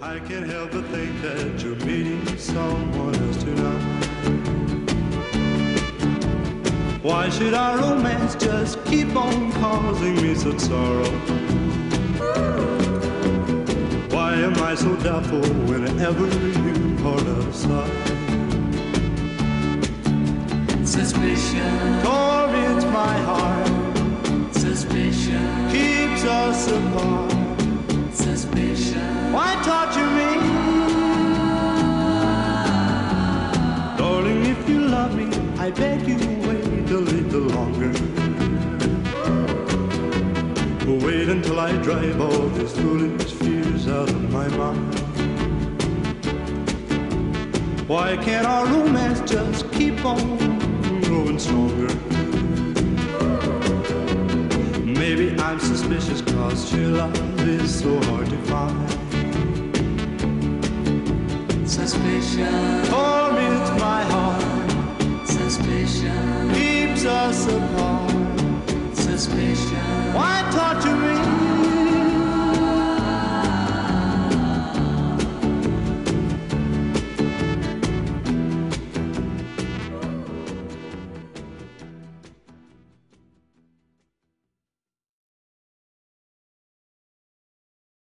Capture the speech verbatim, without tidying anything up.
I can't help but think that you're meeting someone else tonight. Why should our romance just keep on causing me such sorrow? Why am I so doubtful whenever you part aside? Suspicion torments my heart. Suspicion keeps us apart. Suspicion why torture me? Darling, if you love me, I beg you wait a little longer. Wait until I drive all these foolish fears out of my mind. Why can't our romance just keep on growing stronger? Maybe I'm suspicious cause your love is so hard to find. Suspicion torments my heart. Suspicion keeps us apart. Suspicion why talk